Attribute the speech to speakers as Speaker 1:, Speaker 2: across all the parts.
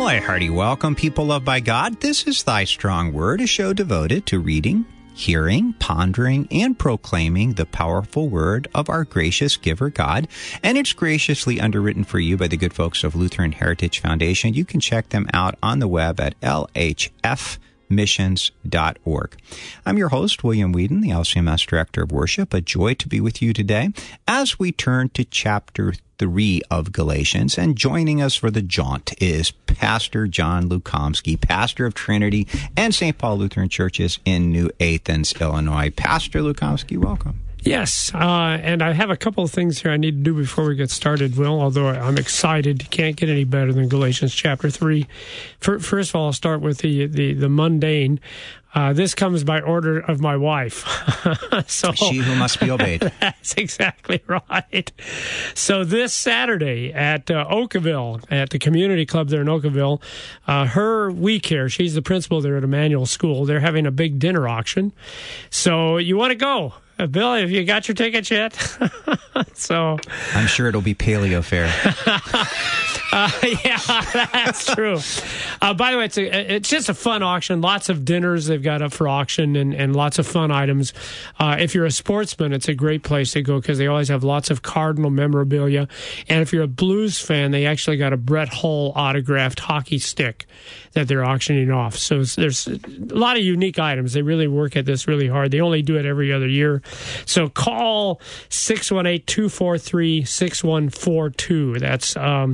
Speaker 1: Well, a hearty welcome, people loved by God. This is Thy Strong Word, a show devoted to reading, hearing, pondering, and proclaiming the powerful word of our gracious giver God. And it's graciously underwritten for you by the good folks of Lutheran Heritage Foundation. You can check them out on the web at lhfmissions.org. I'm your host, William Whedon, the LCMS Director of Worship. A joy to be with you today as we turn to chapter 3 of Galatians. And joining us for the jaunt is Pastor John Lukomsky, pastor of Trinity and St. Paul Lutheran Churches in New Athens, Illinois. Pastor Lukomsky, welcome.
Speaker 2: Yes, and I have a couple of things here I need to do before we get started, Will, although I'm excited. Can't get any better than Galatians chapter 3. First of all, I'll start with the mundane. This comes by order of my wife. So
Speaker 1: she who must be obeyed.
Speaker 2: That's exactly right. So this Saturday at Oakville, at the community club there in Oakville, her We Care, she's the principal there at Emmanuel School, they're having a big dinner auction. So you want to go. Bill, have you got your tickets yet? So
Speaker 1: I'm sure it'll be paleo fare.
Speaker 2: Yeah, that's true. By the way, it's just a fun auction. Lots of dinners they've got up for auction and lots of fun items. If you're a sportsman, it's a great place to go because they always have lots of Cardinal memorabilia. And if you're a Blues fan, they actually got a Brett Hull autographed hockey stick that they're auctioning off. So there's a lot of unique items. They really work at this really hard. They only do it every other year. So call 618-243-6142. That's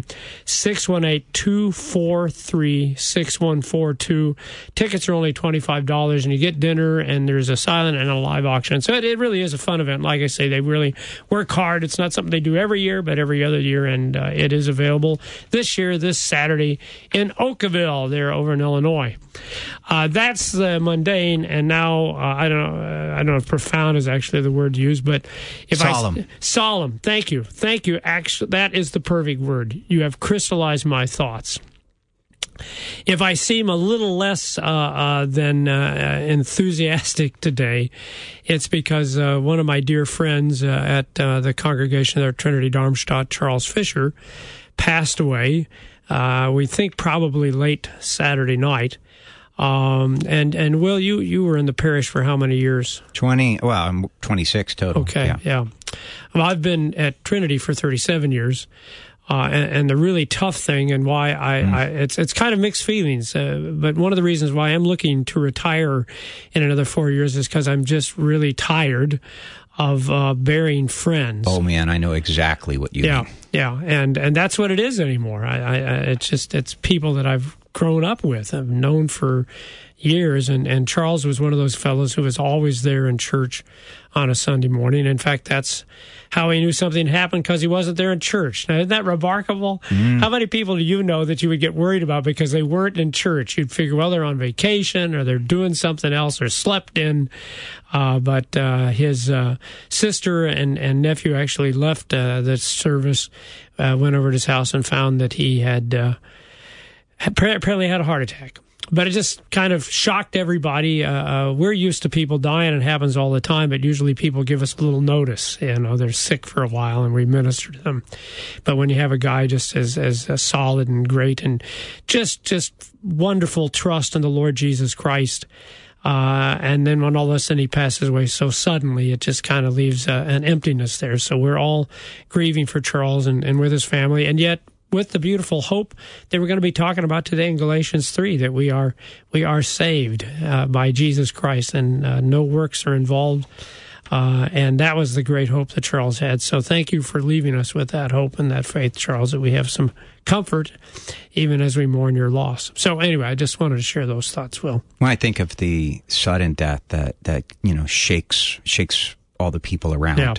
Speaker 2: 618-243-6142. Tickets are only $25, and you get dinner, and there's a silent and a live auction. So it really is a fun event. Like I say, they really work hard. It's not something they do every year, but every other year, and it is available this year, this Saturday, in Oakville, there over in Illinois. That's the mundane, and now I don't know if profound is actually the word used, but if
Speaker 1: solemn.
Speaker 2: Solemn. Thank you. Actually, that is the perfect word. You have crystallized my thoughts. If I seem a little less than enthusiastic today, it's because one of my dear friends at the congregation there at Trinity Darmstadt, Charles Fisher, passed away. We think probably late Saturday night. And Will, you were in the parish for how many years? 20. Well,
Speaker 1: I'm 26 total.
Speaker 2: Okay, yeah. Well, I've been at Trinity for 37 years. And the really tough thing and why it's kind of mixed feelings. But one of the reasons why I'm looking to retire in another 4 years is because I'm just really tired of burying friends.
Speaker 1: Oh man, I know exactly what you mean.
Speaker 2: Yeah, and that's what it is anymore. It's people that I've grown up with, I've known for years, and Charles was one of those fellows who was always there in church on a Sunday morning. In fact, that's how he knew something happened, because he wasn't there in church. Now, isn't that remarkable? How many people do you know that you would get worried about because they weren't in church? You'd figure, well, they're on vacation or they're doing something else or slept in. But his sister and nephew actually left the service, went over to his house and found that he had apparently had a heart attack. But it just kind of shocked everybody. We're used to people dying. It happens all the time, but usually people give us a little notice. You know, they're sick for a while and we minister to them. But when you have a guy just as solid and great and just wonderful trust in the Lord Jesus Christ, and then when all of a sudden he passes away so suddenly, it just kind of leaves an emptiness there. So we're all grieving for Charles and with his family, and yet with the beautiful hope that we're going to be talking about today in Galatians 3, that we are saved by Jesus Christ, and no works are involved. And that was the great hope that Charles had. So thank you for leaving us with that hope and that faith, Charles, that we have some comfort even as we mourn your loss. So anyway, I just wanted to share those thoughts, Will.
Speaker 1: When I think of the sudden death that shakes all the people around,
Speaker 2: yeah.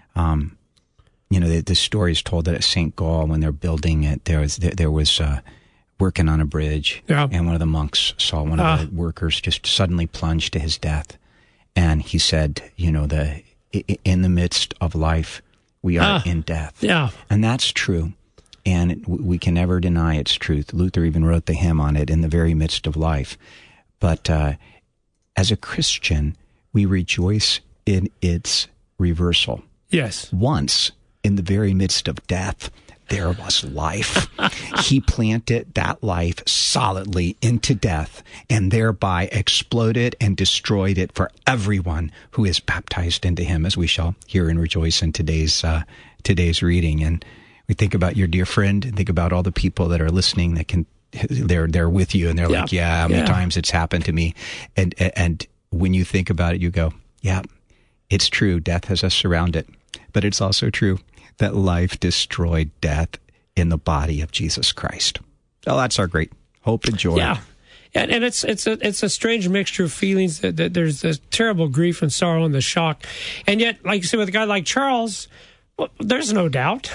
Speaker 1: The story is told that at St. Gall, when they're building it, there was working on a bridge,
Speaker 2: yeah.
Speaker 1: and one of the monks saw one of the workers just suddenly plunge to his death. And he said, in the midst of life, we are in death.
Speaker 2: Yeah.
Speaker 1: And that's true. And we can never deny its truth. Luther even wrote the hymn on it, in the very midst of life. But as a Christian, we rejoice in its reversal.
Speaker 2: Yes.
Speaker 1: Once, in the very midst of death, there was life. He planted that life solidly into death and thereby exploded and destroyed it for everyone who is baptized into him, as we shall hear and rejoice in today's reading. And we think about your dear friend and think about all the people that are listening that they're with you and they're like, yeah, how many times it's happened to me. And when you think about it, you go, yeah, it's true. Death has us surrounded, but it's also true that life destroyed death in the body of Jesus Christ. So that's our great hope and joy.
Speaker 2: Yeah. And it's a strange mixture of feelings that there's this terrible grief and sorrow and the shock. And yet, like you said, with a guy like Charles, well, there's no doubt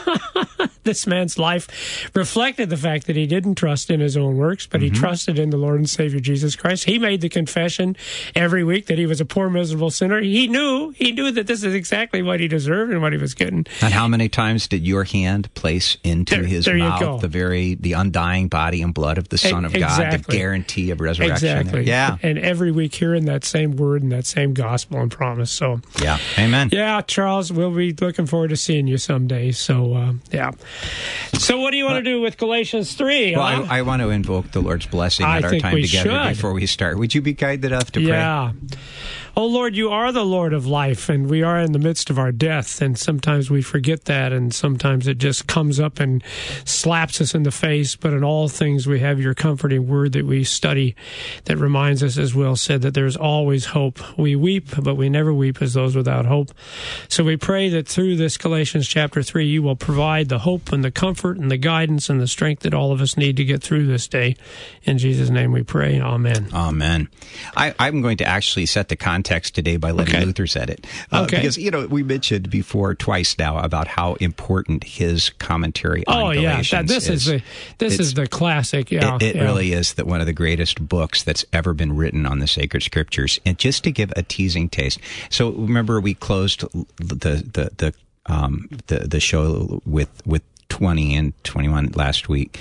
Speaker 2: this man's life reflected the fact that he didn't trust in his own works, but he trusted in the Lord and Savior Jesus Christ. He made the confession every week that he was a poor, miserable sinner. He knew that this is exactly what he deserved and what he was getting.
Speaker 1: And how many times did your hand place into his mouth the undying body and blood of the Son of God, the guarantee of resurrection?
Speaker 2: Exactly.
Speaker 1: Yeah.
Speaker 2: And every week hearing that same word and that same gospel and promise. So
Speaker 1: yeah, amen.
Speaker 2: Yeah, Charles, we'll be looking forward to seeing you someday. So, yeah. So what do you want to do with Galatians 3?
Speaker 1: Well, I want to invoke the Lord's blessing at our time together before we start. Would you be kind enough to pray?
Speaker 2: Yeah. Oh, Lord, you are the Lord of life, and we are in the midst of our death, and sometimes we forget that, and sometimes it just comes up and slaps us in the face, but in all things we have your comforting word that we study that reminds us, as Will said, that there's always hope. We weep, but we never weep as those without hope. So we pray that through this Galatians chapter 3, you will provide the hope and the comfort and the guidance and the strength that all of us need to get through this day. In Jesus' name we pray. Amen.
Speaker 1: Amen. I'm going to actually set the context today by letting Luther said it. Because, we mentioned before twice now about how important his commentary on Galatians is.
Speaker 2: This is the classic. Yeah,
Speaker 1: it really is one of the greatest books that's ever been written on the sacred scriptures. And just to give a teasing taste. So remember we closed the show with 20 and 21 last week,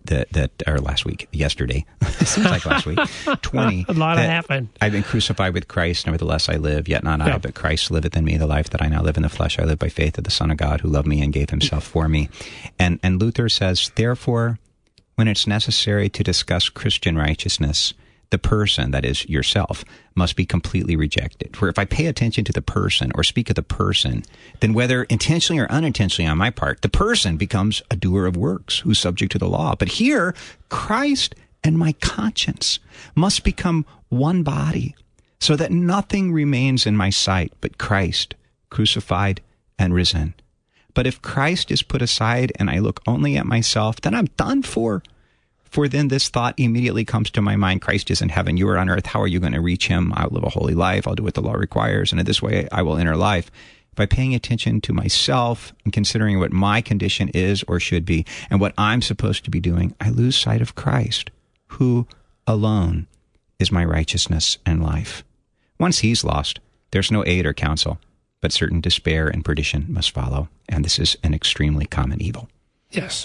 Speaker 1: yesterday. It seems like last week. 20.
Speaker 2: A lot happened.
Speaker 1: I've been crucified with Christ, nevertheless I live, yet not I, but Christ liveth in me. The life that I now live in the flesh, I live by faith of the Son of God who loved me and gave himself for me. And Luther says, therefore, when it's necessary to discuss Christian righteousness, the person, that is yourself, must be completely rejected. For if I pay attention to the person or speak of the person, then whether intentionally or unintentionally on my part, the person becomes a doer of works who's subject to the law. But here, Christ and my conscience must become one body, so that nothing remains in my sight but Christ, crucified and risen. But if Christ is put aside and I look only at myself, then I'm done for. For then this thought immediately comes to my mind, Christ is in heaven, you are on earth, how are you going to reach him? I'll live a holy life, I'll do what the law requires, and in this way I will enter life. By paying attention to myself and considering what my condition is or should be and what I'm supposed to be doing, I lose sight of Christ, who alone is my righteousness and life. Once he's lost, there's no aid or counsel, but certain despair and perdition must follow, and this is an extremely common evil.
Speaker 2: Yes.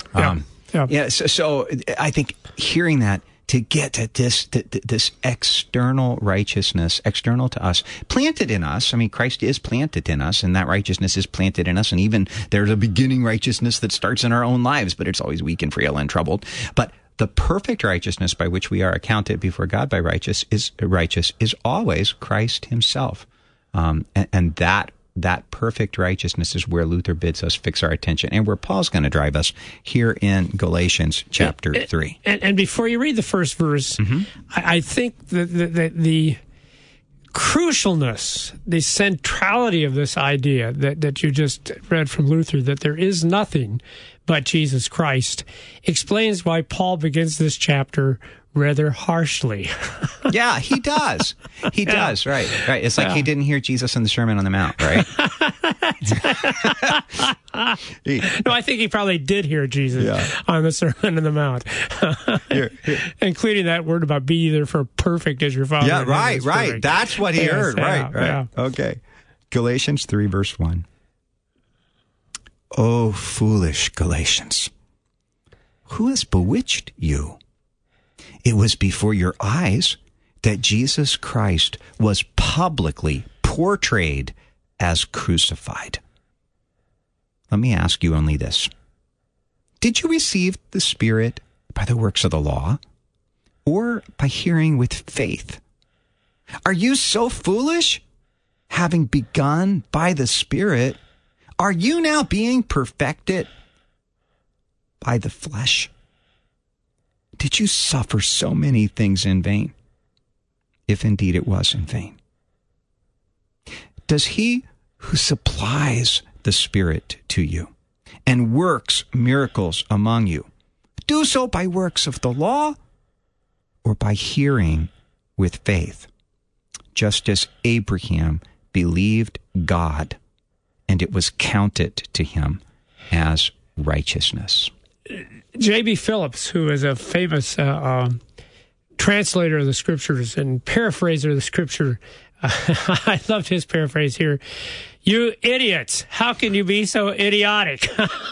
Speaker 1: So I think hearing that, to get to this external righteousness, external to us, planted in us. I mean, Christ is planted in us, and that righteousness is planted in us. And even there's a beginning righteousness that starts in our own lives, but it's always weak and frail and troubled. But the perfect righteousness by which we are accounted before God by righteous is always Christ himself. And that perfect righteousness is where Luther bids us fix our attention, and where Paul's going to drive us here in Galatians chapter 3.
Speaker 2: And before you read the first verse, I think the crucialness, the centrality of this idea that you just read from Luther, that there is nothing but Jesus Christ, explains why Paul begins this chapter rather harshly.
Speaker 1: Yeah, he does. He does, right. It's like he didn't hear Jesus in the Sermon on the Mount, right?
Speaker 2: No, I think he probably did hear Jesus on the Sermon on the Mount, including that word about be either for perfect as your Father.
Speaker 1: Yeah, right.
Speaker 2: Perfect.
Speaker 1: That's what he heard, right. Yeah. Okay. Galatians 3, verse 1. O foolish Galatians, who has bewitched you? It was before your eyes that Jesus Christ was publicly portrayed as crucified. Let me ask you only this. Did you receive the Spirit by the works of the law or by hearing with faith? Are you so foolish? Having begun by the Spirit, are you now being perfected by the flesh? Did you suffer so many things in vain, if indeed it was in vain? Does he who supplies the Spirit to you and works miracles among you do so by works of the law or by hearing with faith? Just as Abraham believed God, and it was counted to him as righteousness.
Speaker 2: J.B. Phillips, who is a famous translator of the Scriptures and paraphraser of the Scripture, I loved his paraphrase here. You idiots, how can you be so idiotic?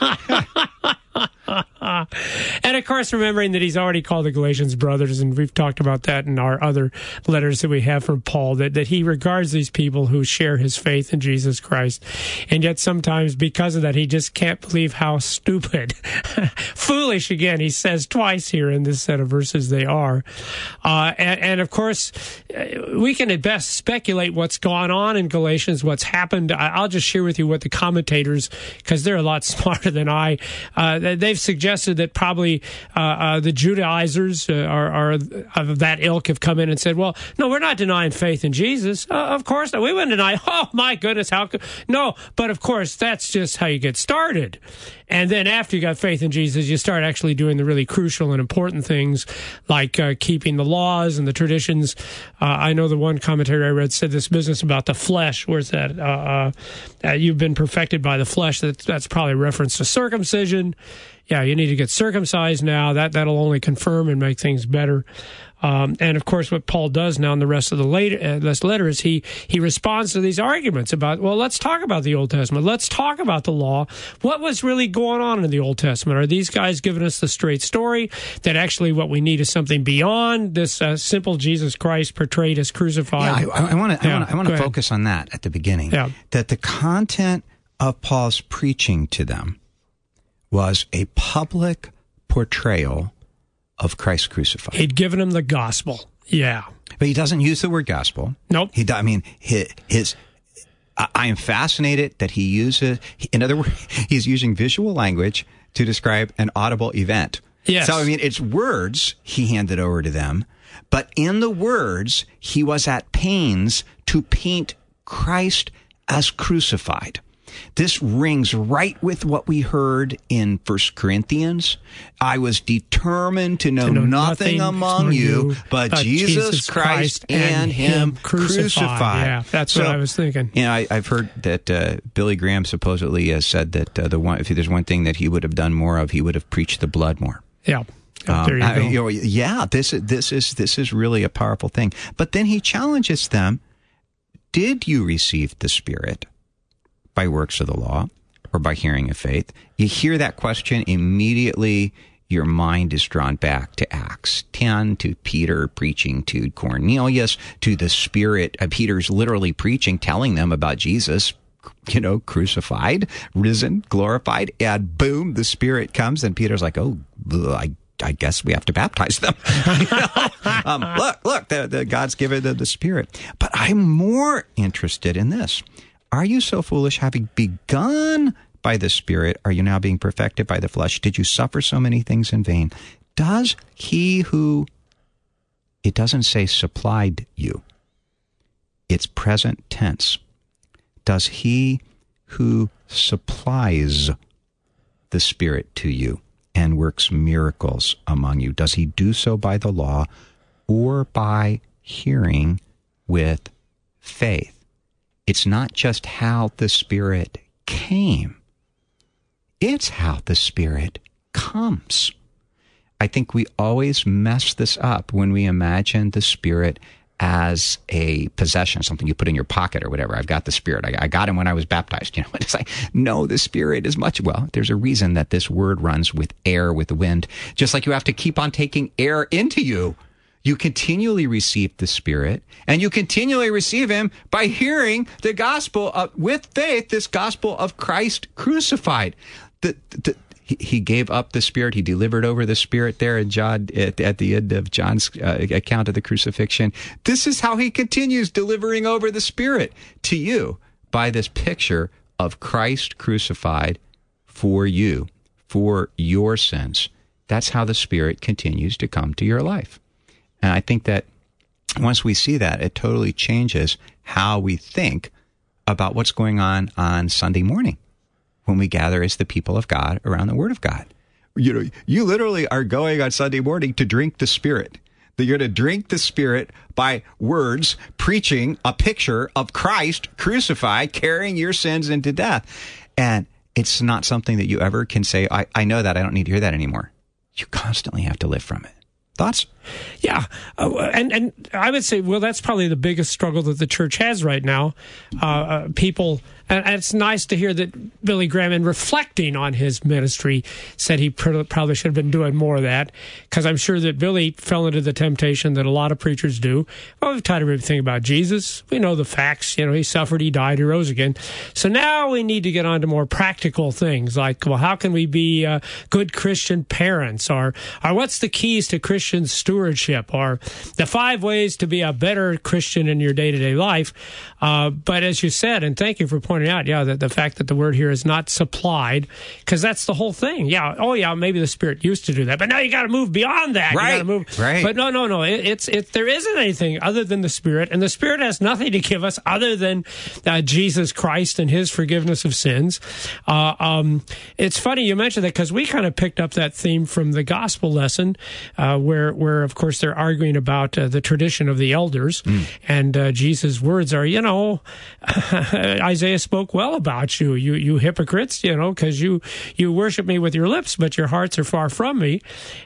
Speaker 2: And of course, remembering that he's already called the Galatians brothers, and we've talked about that in our other letters that we have from Paul, that he regards these people who share his faith in Jesus Christ. And yet sometimes because of that, he just can't believe how stupid, foolish, again, he says twice here in this set of verses they are. And of course, we can at best speculate what's gone on in Galatians, what's happened. I'll just share with you what the commentators, because they're a lot smarter than I, they've suggested that probably the Judaizers are of that ilk have come in and said, well, no, we're not denying faith in Jesus. Of course not. We wouldn't deny, oh my goodness, how could... No, but of course, that's just how you get started. And then after you got faith in Jesus, you start actually doing the really crucial and important things like keeping the laws and the traditions. I know the one commentary I read said this business about the flesh. Where's that? You've been perfected by the flesh. That's probably a reference to circumcision. Yeah, you need to get circumcised now. That'll only confirm and make things better. And of course, what Paul does now in the rest of this letter is he responds to these arguments about, well, let's talk about the Old Testament. Let's talk about the law. What was really going on in the Old Testament? Are these guys giving us the straight story that actually what we need is something beyond this simple Jesus Christ portrayed as crucified?
Speaker 1: Yeah, I want to focus on that at the beginning.
Speaker 2: Yeah.
Speaker 1: That the content of Paul's preaching to them was a public portrayal of Christ crucified.
Speaker 2: He'd given him the gospel. Yeah.
Speaker 1: But he doesn't use the word gospel.
Speaker 2: Nope.
Speaker 1: I am fascinated that he uses, in other words, he's using visual language to describe an audible event.
Speaker 2: Yes.
Speaker 1: So, it's words he handed over to them, but in the words, he was at pains to paint Christ as crucified. This rings right with what we heard in 1 Corinthians. I was determined to know nothing among you but Jesus Christ and Him crucified.
Speaker 2: Yeah, that's what I was thinking.
Speaker 1: I've heard that Billy Graham supposedly has said that if there's one thing that he would have done more of, he would have preached the blood more.
Speaker 2: Yeah. There you go.
Speaker 1: This is really a powerful thing. But then he challenges them. Did you receive the Spirit by works of the law or by hearing of faith? You hear that question, immediately your mind is drawn back to Acts 10, to Peter preaching to Cornelius, to the Spirit. Peter's literally preaching, telling them about Jesus, crucified, risen, glorified, and boom, the Spirit comes, and Peter's like, oh, I guess we have to baptize them. Look, the God's given the Spirit. But I'm more interested in this. Are you so foolish, having begun by the Spirit, are you now being perfected by the flesh? Did you suffer so many things in vain? Does he who, it doesn't say supplied you, it's present tense. Does he who supplies the Spirit to you and works miracles among you, does he do so by the law or by hearing with faith? It's not just how the Spirit came. It's how the Spirit comes. I think we always mess this up when we imagine the Spirit as a possession, something you put in your pocket or whatever. I've got the Spirit. I got him when I was baptized. It's like, no, the Spirit is much. Well, there's a reason that this word runs with air, with the wind. Just like you have to keep on taking air into you. You continually receive the Spirit, and you continually receive Him by hearing the gospel with faith, this gospel of Christ crucified. he gave up the Spirit. He delivered over the Spirit there in John at the end of John's account of the crucifixion. This is how he continues delivering over the Spirit to you by this picture of Christ crucified for you, for your sins. That's how the Spirit continues to come to your life. And I think that once we see that, it totally changes how we think about what's going on Sunday morning when we gather as the people of God around the Word of God. You literally are going on Sunday morning to drink the Spirit. That you're going to drink the Spirit by words, preaching a picture of Christ crucified, carrying your sins into death. And it's not something that you ever can say, I know that, I don't need to hear that anymore. You constantly have to live from it. Thoughts?
Speaker 2: Yeah. And I would say, well, that's probably the biggest struggle that the church has right now. People, and it's nice to hear that Billy Graham, in reflecting on his ministry, said he probably should have been doing more of that, because I'm sure that Billy fell into the temptation that a lot of preachers do. Well, we've taught everything about Jesus. We know the facts. He suffered, he died, he rose again. So now we need to get on to more practical things like, well, how can we be good Christian parents? Or what's the keys to Christian stewardship? Or the 5 ways to be a better Christian in your day-to-day life. But as you said, and thank you for pointing out, that the fact that the word here is not supplied, because that's the whole thing. Yeah. Oh, yeah. Maybe the Spirit used to do that, but now you got to move beyond that.
Speaker 1: Right.
Speaker 2: You got to move.
Speaker 1: Right.
Speaker 2: But no. There isn't anything other than the Spirit, and the Spirit has nothing to give us other than Jesus Christ and His forgiveness of sins. It's funny you mentioned that, because we kind of picked up that theme from the gospel lesson, where of course they're arguing about the tradition of the elders, and Jesus' words are, Isaiah spoke well about you, you hypocrites, because you worship me with your lips, but your hearts are far from me.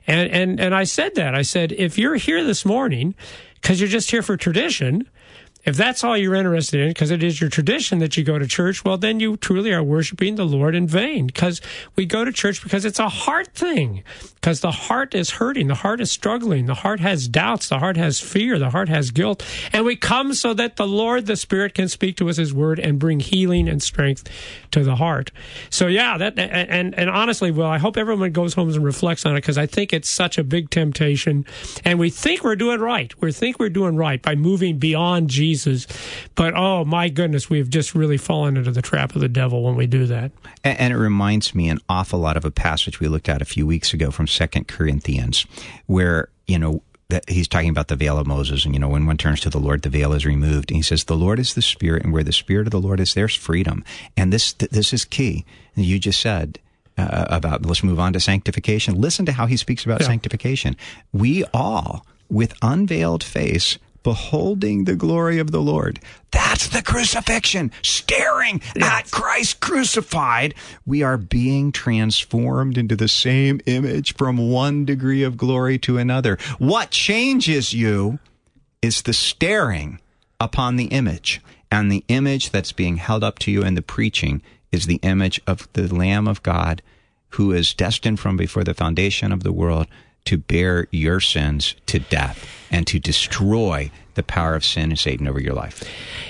Speaker 2: And I said that. I said, if you're here this morning because you're just here for tradition, if that's all you're interested in, because it is your tradition that you go to church, well, then you truly are worshiping the Lord in vain. Because we go to church because it's a heart thing. Because the heart is hurting. The heart is struggling. The heart has doubts. The heart has fear. The heart has guilt. And we come so that the Lord, the Spirit, can speak to us His word and bring healing and strength to the heart. So, yeah, and honestly, well, I hope everyone goes home and reflects on it, because I think it's such a big temptation. And we think we're doing right. We think we're doing right by moving beyond Jesus. But, oh, my goodness, we've just really fallen into the trap of the devil when we do that.
Speaker 1: And it reminds me an awful lot of a passage we looked at a few weeks ago from 2 Corinthians, where, that he's talking about the veil of Moses. And, when one turns to the Lord, the veil is removed. And he says, the Lord is the Spirit, and where the Spirit of the Lord is, there's freedom. And this is key. And you just said about, let's move on to sanctification. Listen to how he speaks about sanctification. We all, with unveiled face, beholding the glory of the Lord. That's the crucifixion. Staring at Christ crucified, we are being transformed into the same image from one degree of glory to another. What changes you is the staring upon the image. And the image that's being held up to you in the preaching is the image of the Lamb of God, who is destined from before the foundation of the world to bear your sins to death and to destroy the power of sin and Satan over your life.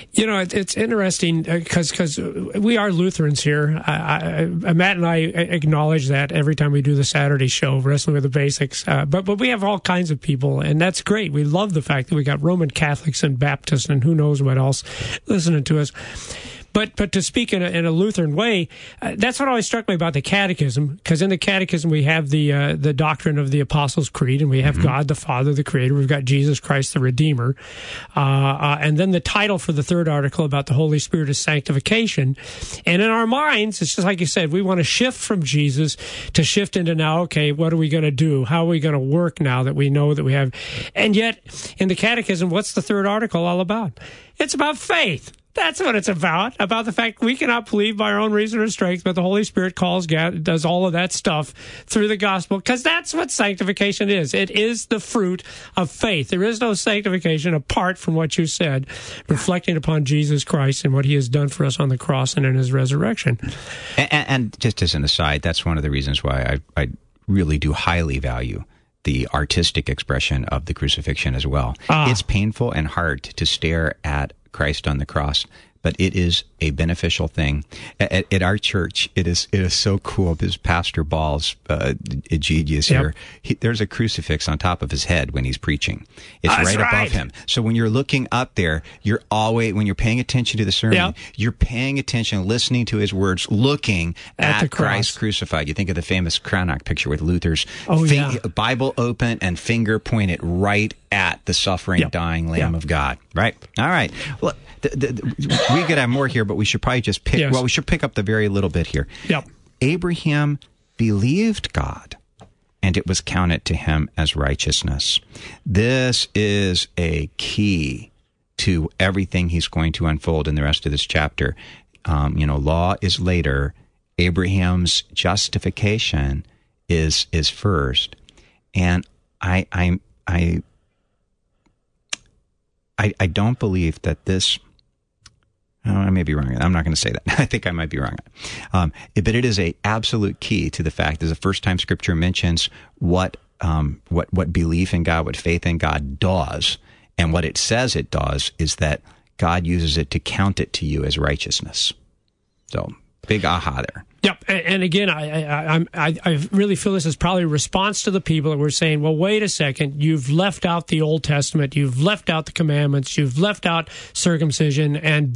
Speaker 2: It's interesting because we are Lutherans here. Matt and I acknowledge that every time we do the Saturday show, Wrestling with the Basics. But we have all kinds of people, and that's great. We love the fact that we got Roman Catholics and Baptists and who knows what else listening to us. But to speak in a Lutheran way, that's what always struck me about the Catechism, because in the Catechism we have the doctrine of the Apostles' Creed, and we have God the Father, the Creator. We've got Jesus Christ, the Redeemer. And then the title for the third article about the Holy Spirit is sanctification. And in our minds, it's just like you said, we want to shift from Jesus to shift into now, okay, what are we going to do? How are we going to work now that we know that we have? And yet, in the Catechism, what's the third article all about? It's about faith. That's what it's about the fact we cannot believe by our own reason or strength, but the Holy Spirit does all of that stuff through the gospel, because that's what sanctification is. It is the fruit of faith. There is no sanctification apart from what you said, reflecting upon Jesus Christ and what He has done for us on the cross and in His resurrection.
Speaker 1: And just as an aside, that's one of the reasons why I really do highly value the artistic expression of the crucifixion as well. It's painful and hard to stare at Christ on the cross, but it is a beneficial thing. At our church, it is so cool because Pastor Ball's Egidius here, there's a crucifix on top of his head when he's preaching. It's right above him. So when you're looking up there, you're always, when you're paying attention to the sermon, you're paying attention, listening to his words, looking at Christ crucified. You think of the famous Cranach picture with Luther's Bible open and finger pointed right at the suffering, dying Lamb of God. Right? All right. Well, we could have more here, but we should probably just pick. Well, we should pick up the very little bit here. Abraham believed God, and it was counted to him as righteousness. This is a key to everything he's going to unfold in the rest of this chapter. Law is later. Abraham's justification is first, and I don't believe that this. I may be wrong. I'm not going to say that. I think I might be wrong. But it is a absolute key to the fact. This is the first time Scripture mentions what belief in God, what faith in God does, and what it says it does is that God uses it to count it to you as righteousness. So big aha there.
Speaker 2: Yep, and again, I really feel this is probably a response to the people that were saying, well, wait a second, you've left out the Old Testament, you've left out the commandments, you've left out circumcision, and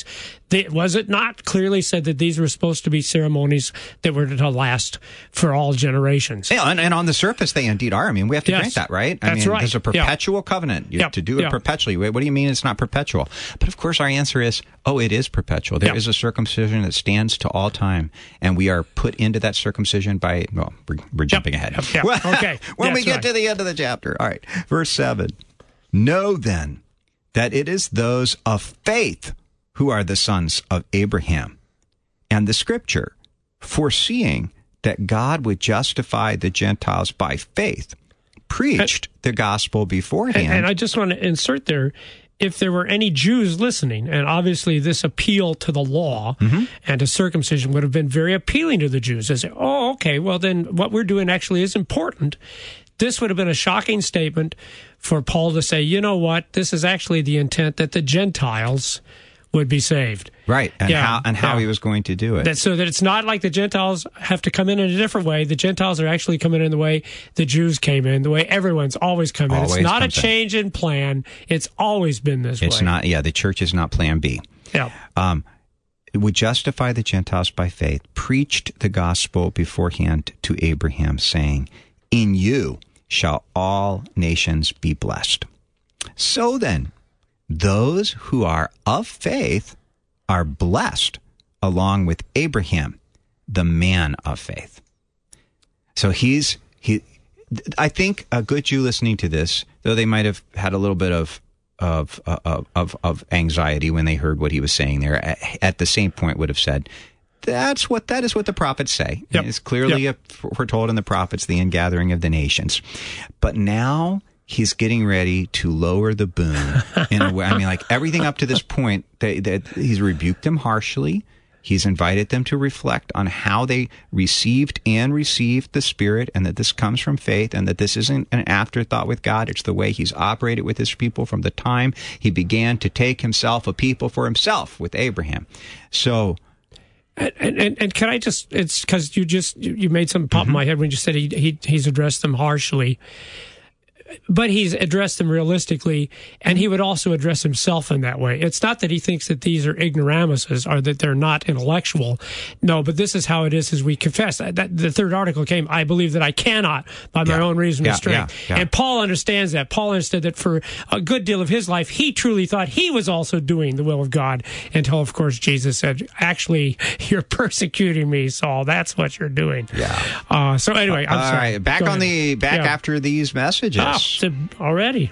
Speaker 2: was it not clearly said that these were supposed to be ceremonies that were to last for all generations?
Speaker 1: Yeah, and on the surface, they indeed are. I mean, we have to grant that, right?
Speaker 2: That's right.
Speaker 1: There's a perpetual covenant. You have to do it perpetually. What do you mean it's not perpetual? But of course, our answer is, it is perpetual. There is a circumcision that stands to all time. And we are put into that circumcision by, we're jumping ahead.
Speaker 2: Okay.
Speaker 1: When we get to the end of the chapter. All right. Verse 7. Know then that it is those of faith who are the sons of Abraham. And the Scripture, foreseeing that God would justify the Gentiles by faith, preached the gospel beforehand.
Speaker 2: And I just want to insert there, if there were any Jews listening, and obviously this appeal to the law and to circumcision would have been very appealing to the Jews. They say, okay, well then what we're doing actually is important. This would have been a shocking statement for Paul to say, you know what, this is actually the intent that the Gentiles would be saved.
Speaker 1: Right, and how he was going to do it.
Speaker 2: So that it's not like the Gentiles have to come in a different way. The Gentiles are actually coming in the way the Jews came in, the way everyone's always come in. It's not a change in plan. It's always been this way.
Speaker 1: It's not, the church is not plan B.
Speaker 2: Yeah.
Speaker 1: It would justify the Gentiles by faith, preached the gospel beforehand to Abraham, saying, in you shall all nations be blessed. So then, those who are of faith are blessed along with Abraham, the man of faith. So I think a good Jew listening to this, though they might have had a little bit of anxiety when they heard what he was saying there, at the same point would have said, that is what the prophets say. Yep. It's clearly foretold in the prophets, the ingathering of the nations. But now he's getting ready to lower the boom in a way. I mean, like everything up to this point, he's rebuked them harshly. He's invited them to reflect on how they received the Spirit, and that this comes from faith, and that this isn't an afterthought with God. It's the way he's operated with his people from the time he began to take himself a people for himself with Abraham. So...
Speaker 2: And can I just, it's because you made something pop in my head when you said he's addressed them harshly. But he's addressed them realistically, and he would also address himself in that way. It's not that he thinks that these are ignoramuses or that they're not intellectual. No, but this is how it is as we confess. The third article came, I believe that I cannot by my own reason and strength. And Paul understands that. Paul understood that for a good deal of his life, he truly thought he was also doing the will of God until, of course, Jesus said, actually, you're persecuting me, Saul. That's what you're doing.
Speaker 1: Yeah.
Speaker 2: So anyway, I'm sorry.
Speaker 1: All right, back after these messages.
Speaker 2: Already.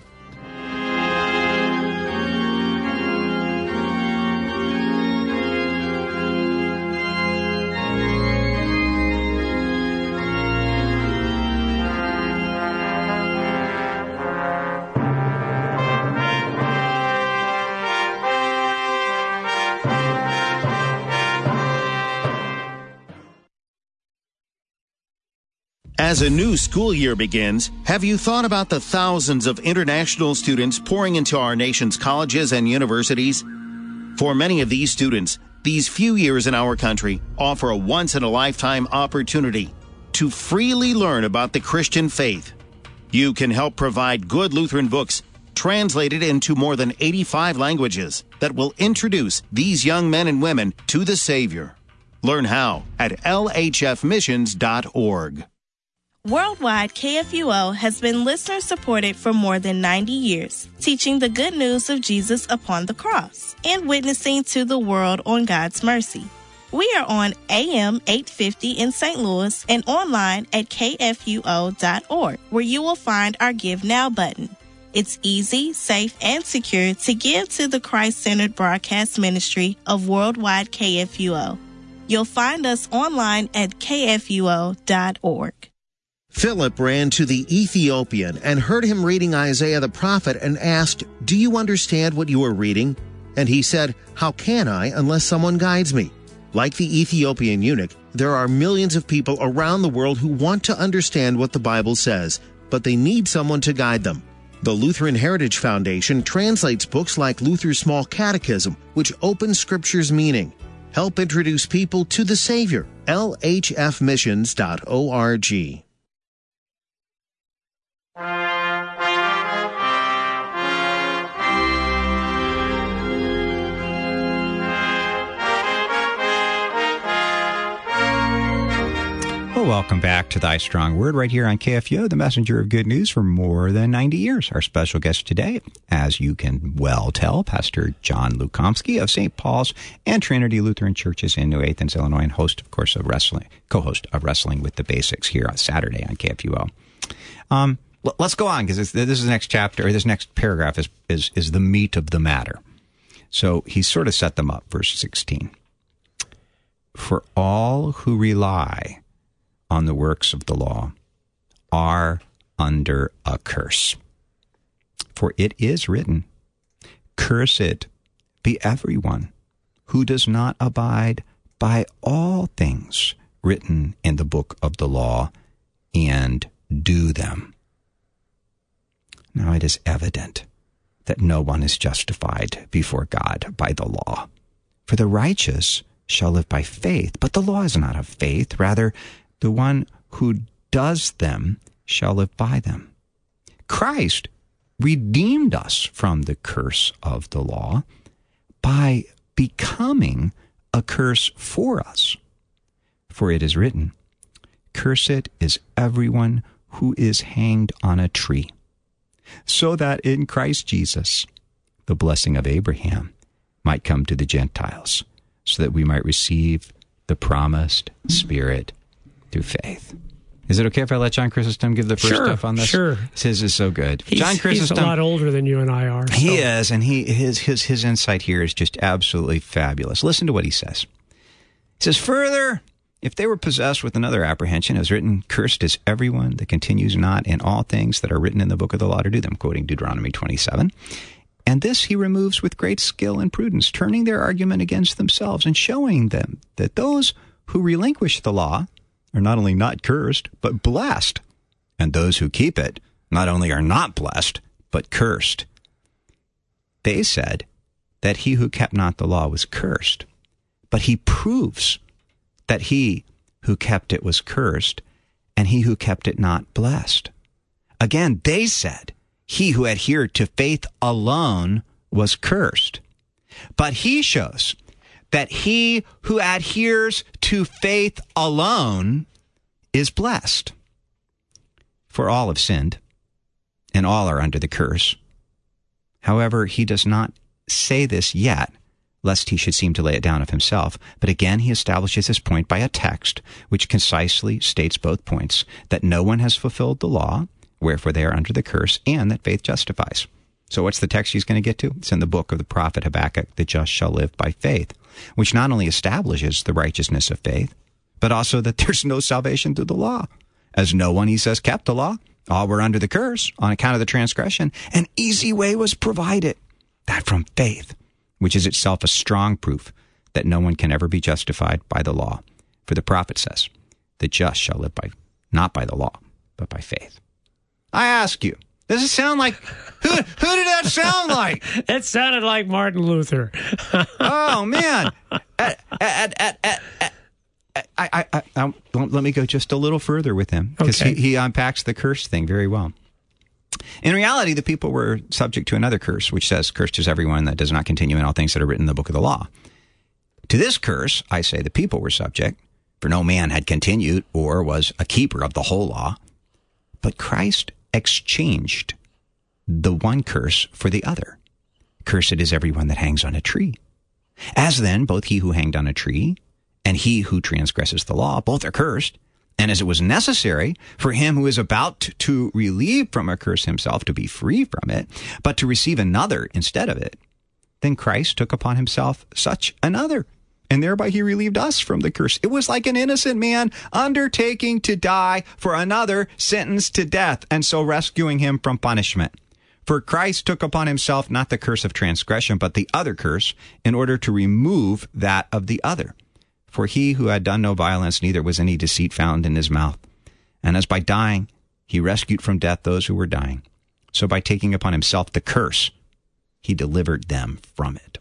Speaker 3: As a new school year begins, have you thought about the thousands of international students pouring into our nation's colleges and universities? For many of these students, these few years in our country offer a once-in-a-lifetime opportunity to freely learn about the Christian faith. You can help provide good Lutheran books translated into more than 85 languages that will introduce these young men and women to the Savior. Learn how at lhfmissions.org.
Speaker 4: Worldwide KFUO has been listener-supported for more than 90 years, teaching the good news of Jesus upon the cross and witnessing to the world on God's mercy. We are on AM 850 in St. Louis and online at kfuo.org, where you will find our Give Now button. It's easy, safe, and secure to give to the Christ-centered broadcast ministry of Worldwide KFUO. You'll find us online at kfuo.org.
Speaker 5: Philip ran to the Ethiopian and heard him reading Isaiah the prophet and asked, "Do you understand what you are reading?" And he said, "How can I unless someone guides me?" Like the Ethiopian eunuch, there are millions of people around the world who want to understand what the Bible says, but they need someone to guide them. The Lutheran Heritage Foundation translates books like Luther's Small Catechism, which opens Scripture's meaning. Help introduce people to the Savior. lhfmissions.org.
Speaker 1: Well, welcome back to Thy Strong Word right here on KFUO, the messenger of good news for more than 90 years. Our special guest today, as you can well tell, Pastor John Lukomsky of St. Paul's and Trinity Lutheran Churches in New Athens, Illinois, and host, of course, of co-host of Wrestling with the Basics here on Saturday on KFUO. Let's go on, because this is the next chapter, or this next paragraph is the meat of the matter. So he sort of set them up, verse 16. For all who rely on the works of the law are under a curse. For it is written, "Cursed be everyone who does not abide by all things written in the book of the law and do them." Now it is evident that no one is justified before God by the law. For the righteous shall live by faith, but the law is not of faith. Rather, the one who does them shall live by them. Christ redeemed us from the curse of the law by becoming a curse for us. For it is written, "Cursed is everyone who is hanged on a tree," so that in Christ Jesus the blessing of Abraham might come to the Gentiles, so that we might receive the promised Spirit through faith. Is it okay if I let John Chrysostom give the first stuff on this?
Speaker 2: Sure.
Speaker 1: His is so good.
Speaker 2: John Chrysostom, he's a lot older than you and I are. So.
Speaker 1: He is, and his insight here is just absolutely fabulous. Listen to what he says. He says, "Further, if they were possessed with another apprehension, as written, 'Cursed is everyone that continues not in all things that are written in the book of the law to do them,'" quoting Deuteronomy 27. "And this he removes with great skill and prudence, turning their argument against themselves and showing them that those who relinquish the law are not only not cursed, but blessed. And those who keep it not only are not blessed, but cursed. They said that he who kept not the law was cursed, but he proves that he who kept it was cursed, and he who kept it not blessed. Again, they said he who adhered to faith alone was cursed, but he shows that he who adheres to faith alone is blessed. For all have sinned, and all are under the curse. However, he does not say this yet, lest he should seem to lay it down of himself. But again, he establishes his point by a text which concisely states both points, that no one has fulfilled the law, wherefore they are under the curse, and that faith justifies. So what's the text he's going to get to? It's in the book of the prophet Habakkuk, "The just shall live by faith," which not only establishes the righteousness of faith, but also that there's no salvation through the law. As no one, he says, kept the law, all were under the curse on account of the transgression. An easy way was provided, that from faith, which is itself a strong proof that no one can ever be justified by the law. For the prophet says, "The just shall live by not by the law, but by faith." I ask you, Does it sound like, who did that sound like?
Speaker 2: It sounded like Martin Luther.
Speaker 1: Oh, man. Let me go just a little further with him, because he unpacks the curse thing very well. In reality, the people were subject to another curse, which says, "Cursed is everyone that does not continue in all things that are written in the book of the law." To this curse, I say the people were subject, for no man had continued or was a keeper of the whole law. But Christ exchanged the one curse for the other. "Cursed is everyone that hangs on a tree. As then, both he who hanged on a tree and he who transgresses the law, both are cursed. And as it was necessary for him who is about to relieve from a curse himself to be free from it, but to receive another instead of it, then Christ took upon himself such another, and thereby he relieved us from the curse." It was like an innocent man undertaking to die for another sentenced to death, and so rescuing him from punishment. For Christ took upon himself not the curse of transgression, but the other curse, in order to remove that of the other. For he who had done no violence, neither was any deceit found in his mouth. And as by dying, he rescued from death those who were dying. So by taking upon himself the curse, he delivered them from it.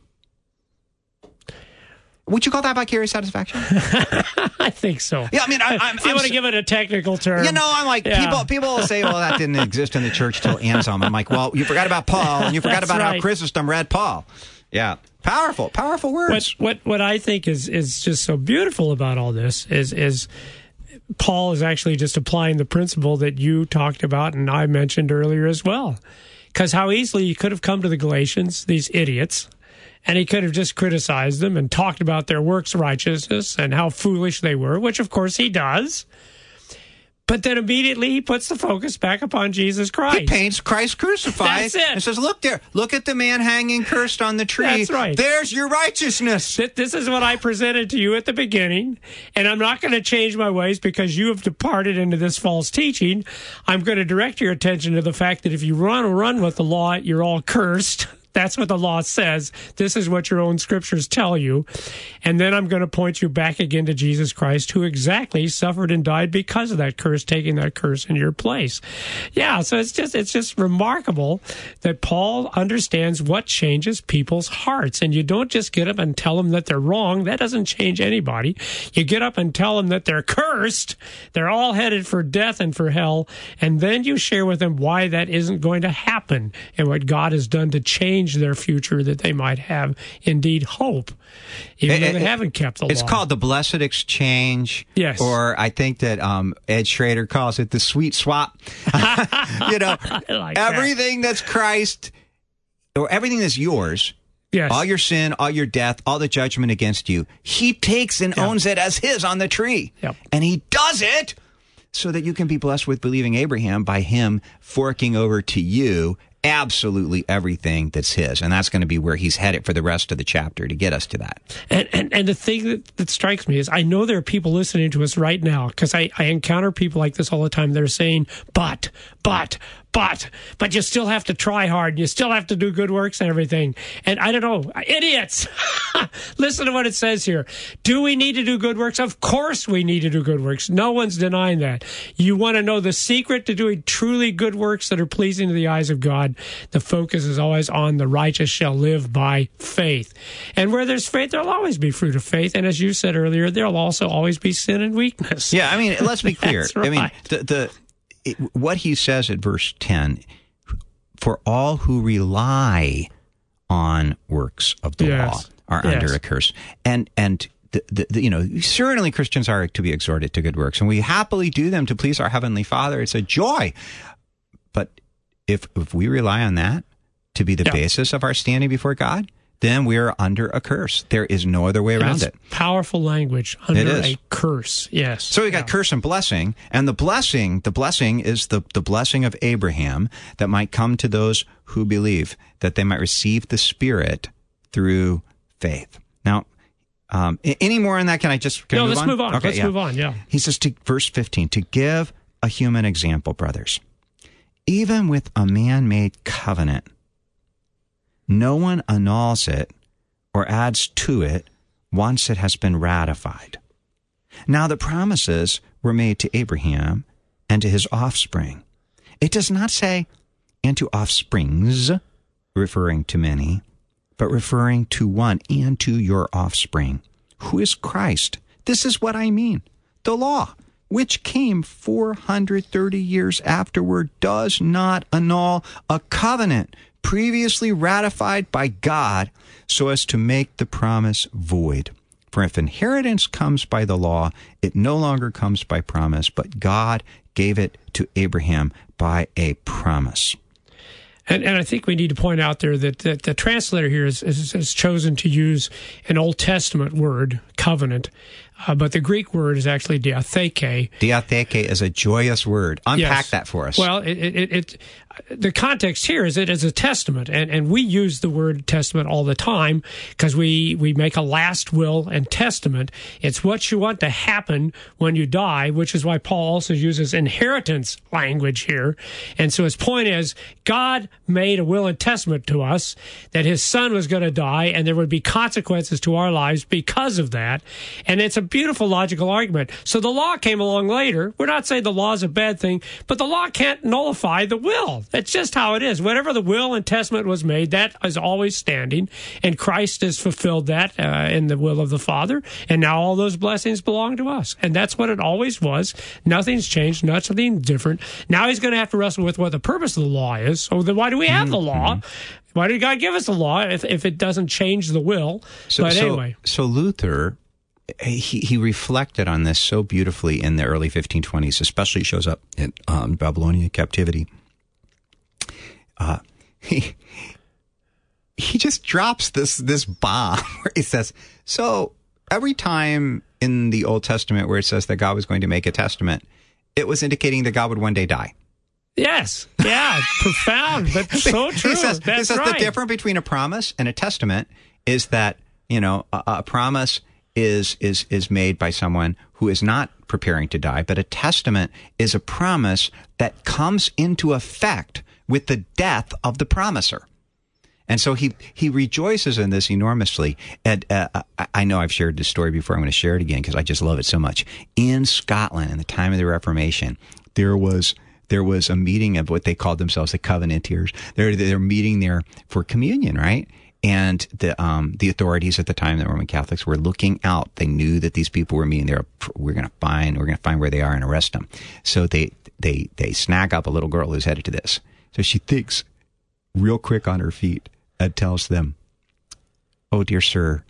Speaker 1: Would you call that vicarious satisfaction?
Speaker 2: I think so.
Speaker 1: Yeah, I mean,
Speaker 2: if you want to give it a technical term.
Speaker 1: I'm like, people will say, well, that didn't exist in the church till Anselm. I'm like, well, you forgot about Paul, and you forgot about how Chrysostom read Paul. Yeah. Powerful words.
Speaker 2: What I think is just so beautiful about all this is Paul is actually just applying the principle that you talked about and I mentioned earlier as well. Because how easily he could have come to the Galatians, these idiots, and he could have just criticized them and talked about their works righteousness and how foolish they were, which of course he does. But then immediately he puts the focus back upon Jesus Christ.
Speaker 1: He paints Christ crucified.
Speaker 2: That's it.
Speaker 1: And says, look there. Look at the man hanging cursed on the tree.
Speaker 2: That's right.
Speaker 1: There's your righteousness.
Speaker 2: This is what I presented to you at the beginning. And I'm not going to change my ways because you have departed into this false teaching. I'm going to direct your attention to the fact that if you run with the law, you're all cursed. That's what the law says. This is what your own scriptures tell you. And then I'm going to point you back again to Jesus Christ, who exactly suffered and died because of that curse, taking that curse in your place. Yeah, so it's just remarkable that Paul understands what changes people's hearts. And you don't just get up and tell them that they're wrong. That doesn't change anybody. You get up and tell them that they're cursed. They're all headed for death and for hell. And then you share with them why that isn't going to happen and what God has done to change their future, that they might have indeed hope, even though they haven't kept the law.
Speaker 1: It's called the blessed exchange.
Speaker 2: Yes.
Speaker 1: Or I think that Ed Schrader calls it the sweet swap. Everything that's Christ, or everything that's yours,
Speaker 2: yes,
Speaker 1: all your sin, all your death, all the judgment against you, he takes and owns it as his on the tree.
Speaker 2: Yep.
Speaker 1: And he does it so that you can be blessed with believing Abraham by him forking over to you absolutely everything that's his. And that's going to be where he's headed for the rest of the chapter to get us to that.
Speaker 2: And the thing that strikes me is I know there are people listening to us right now, because I encounter people like this all the time. They're saying, but you still have to try hard. You still have to do good works and everything. And I don't know, idiots. Listen to what it says here. Do we need to do good works? Of course we need to do good works. No one's denying that. You want to know the secret to doing truly good works that are pleasing to the eyes of God? The focus is always on the righteous shall live by faith. And where there's faith, there'll always be fruit of faith. And as you said earlier, there'll also always be sin and weakness.
Speaker 1: Yeah, I mean, let's be clear.
Speaker 2: That's right.
Speaker 1: I mean, what he says at verse 10, for all who rely on works of the law are under a curse. And certainly Christians are to be exhorted to good works, and we happily do them to please our Heavenly Father. It's a joy. But if we rely on that to be the basis of our standing before God, then we are under a curse. There is no other way around it.
Speaker 2: Powerful language, under a curse. Yes.
Speaker 1: So we got curse and blessing, and the blessing is the blessing of Abraham that might come to those who believe, that they might receive the Spirit through faith. Now, any more on that? Can I just
Speaker 2: move on?
Speaker 1: Let's
Speaker 2: move on.
Speaker 1: Okay,
Speaker 2: let's move on. Yeah.
Speaker 1: He says verse 15, to give a human example, brothers, even with a man-made covenant, no one annuls it or adds to it once it has been ratified. Now the promises were made to Abraham and to his offspring. It does not say, and to offsprings, referring to many, but referring to one, and to your offspring, who is Christ. This is what I mean. The law, which came 430 years afterward, does not annul a covenant previously ratified by God so as to make the promise void. For if inheritance comes by the law, it no longer comes by promise, but God gave it to Abraham by a promise.
Speaker 2: And I think we need to point out there that the translator here has chosen to use an Old Testament word, covenant, but the Greek word is actually diatheke.
Speaker 1: Diatheke is a joyous word. Unpack that for us.
Speaker 2: Well, the context here is it is a testament, and we use the word testament all the time because we make a last will and testament. It's what you want to happen when you die, which is why Paul also uses inheritance language here. And so his point is, God made a will and testament to us that his son was going to die, and there would be consequences to our lives because of that. And it's a beautiful logical argument. So the law came along later. We're not saying the law is a bad thing, but the law can't nullify the will. That's just how it is. Whatever the will and testament was made, that is always standing, and Christ has fulfilled that in the will of the Father, and now all those blessings belong to us. And that's what it always was. Nothing's changed, nothing's different. Now he's going to have to wrestle with what the purpose of the law is. So then why do we have the law? Why did God give us the law if it doesn't change the will? Anyway.
Speaker 1: So Luther, he reflected on this so beautifully in the early 1520s, especially shows up in Babylonian captivity. He just drops this bomb where he says, so every time in the Old Testament where it says that God was going to make a testament, it was indicating that God would one day die.
Speaker 2: Yes. Yeah. Profound, but so true.
Speaker 1: He says
Speaker 2: right.
Speaker 1: The difference between a promise and a testament is that, a promise is made by someone who is not preparing to die, but a testament is a promise that comes into effect with the death of the promiser. And so he rejoices in this enormously. And I know I've shared this story before. I'm going to share it again because I just love it so much. In Scotland, in the time of the Reformation, there was a meeting of what they called themselves the Covenanters. They're meeting there for communion, right? And the authorities at the time, the Roman Catholics, were looking out. They knew that these people were meeting there. We're going to find where they are and arrest them. So they snag up a little girl who's headed to this. So she thinks real quick on her feet and tells them, "Oh, dear sir,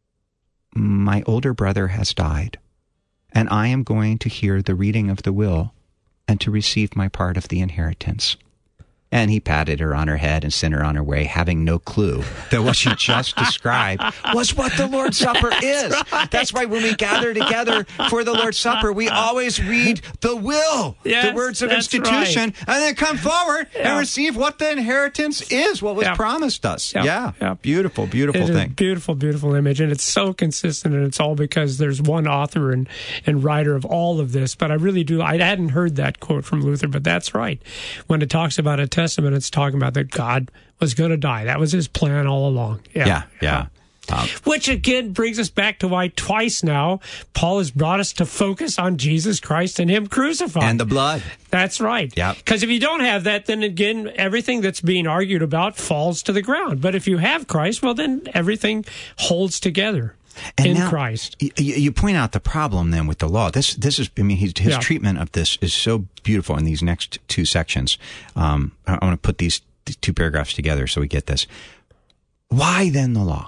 Speaker 1: my older brother has died, and I am going to hear the reading of the will and to receive my part of the inheritance." And he patted her on her head and sent her on her way, having no clue that what she just described was what the Lord's Supper is.
Speaker 2: Right.
Speaker 1: That's why when we gather together for the Lord's Supper, we always read the will, the words of institution, and then come forward and receive what the inheritance is, what was promised us. Beautiful, beautiful
Speaker 2: it
Speaker 1: thing.
Speaker 2: Is a beautiful, beautiful image, and it's so consistent, and it's all because there's one author and writer of all of this. But I really do, I hadn't heard that quote from Luther, but that's right. When it talks about a Testament, it's talking about that God was going to die. That was his plan all along. Yeah. Which again brings us back to why twice now Paul has brought us to focus on Jesus Christ and him crucified.
Speaker 1: And the blood.
Speaker 2: That's right. Yeah. Because if you don't have that, then again, everything that's being argued about falls to the ground. But if you have Christ, well, then everything holds together. And in Christ.
Speaker 1: You point out the problem then with the law. This is, his treatment of this is so beautiful in these next two sections. I want to put these two paragraphs together so we get this. Why then the law?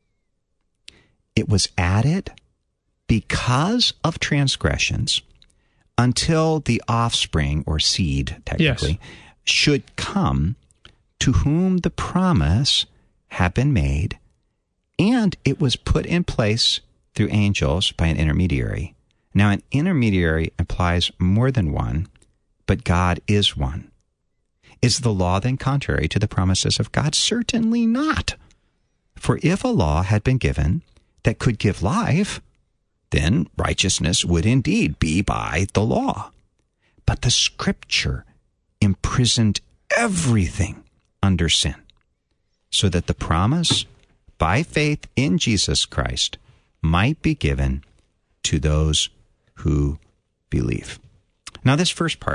Speaker 1: It was added because of transgressions until the offspring or seed, technically, should come to whom the promise had been made. And it was put in place through angels by an intermediary. Now, an intermediary implies more than one, but God is one. Is the law then contrary to the promises of God? Certainly not. For if a law had been given that could give life, then righteousness would indeed be by the law. But the Scripture imprisoned everything under sin, so that the promise by faith in Jesus Christ might be given to those who believe. Now, this first part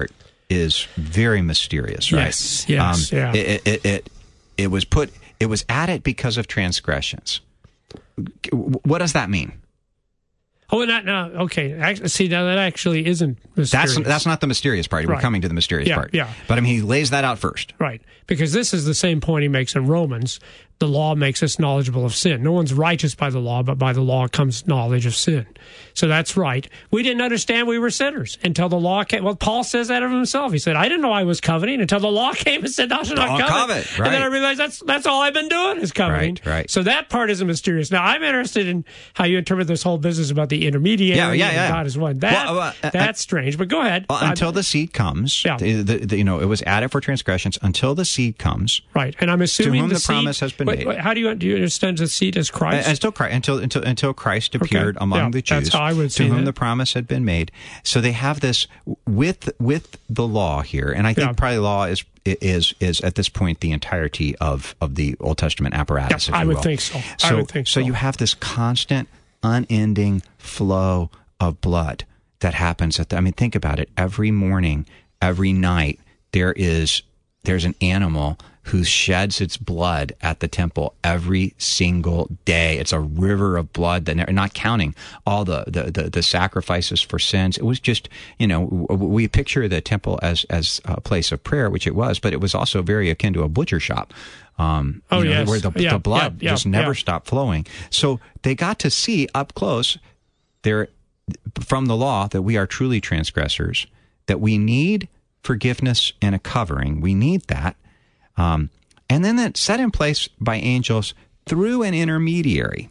Speaker 1: is very mysterious, right?
Speaker 2: Yes, yeah.
Speaker 1: It was added because of transgressions. What does that mean?
Speaker 2: Oh, no. Okay. Actually, see, now that actually isn't mysterious.
Speaker 1: That's not the mysterious part.
Speaker 2: Right.
Speaker 1: We're coming to the mysterious part.
Speaker 2: Yeah.
Speaker 1: But I mean, he lays that out first.
Speaker 2: Right. Because this is the same point he makes in Romans. The law makes us knowledgeable of sin. No one's righteous by the law, but by the law comes knowledge of sin. So that's right. We didn't understand we were sinners until the law came. Well, Paul says that of himself. He said, I didn't know I was coveting until the law came and said, thou shalt not covet.
Speaker 1: Right.
Speaker 2: And then I realized that's all I've been doing is coveting.
Speaker 1: Right.
Speaker 2: So that part isn't mysterious. Now, I'm interested in how you interpret this whole business about the intermediary and God is one. That's strange, but go ahead.
Speaker 1: Until the seed comes, it was added for transgressions until the seed comes.
Speaker 2: Right. And I'm assuming
Speaker 1: to whom the
Speaker 2: seed,
Speaker 1: promise has been made.
Speaker 2: How do you understand the seed as Christ?
Speaker 1: Until Christ appeared among the Jews,
Speaker 2: that's how I would
Speaker 1: to whom the promise had been made. So they have this with the law here, and I think probably law is at this point the entirety of the Old Testament apparatus.
Speaker 2: I would think so.
Speaker 1: So you have this constant, unending flow of blood that happens think about it. Every morning, every night, there's an animal who sheds its blood at the temple every single day. It's a river of blood, not counting all the sacrifices for sins. It was just, we picture the temple as a place of prayer, which it was, but it was also very akin to a butcher shop. Where the blood just never stopped flowing. So they got to see up close there from the law that we are truly transgressors, that we need forgiveness and a covering. We need that. And then that's set in place by angels through an intermediary.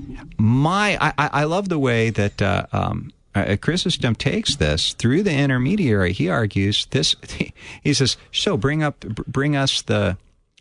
Speaker 1: I love the way that Chrysostom takes this through the intermediary. He argues this. He says, "So bring us the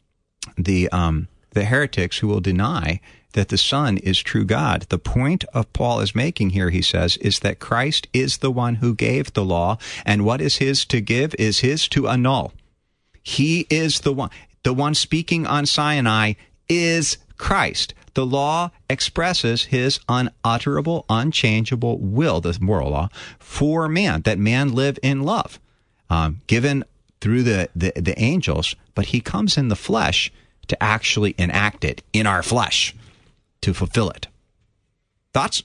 Speaker 1: heretics who will deny that the Son is true God." The point of Paul is making here, he says, is that Christ is the one who gave the law, and what is his to give is his to annul. He is the one. The one speaking on Sinai is Christ. The law expresses his unutterable, unchangeable will, the moral law, for man, that man live in love, given through the angels, but he comes in the flesh to actually enact it in our flesh, to fulfill it. Thoughts?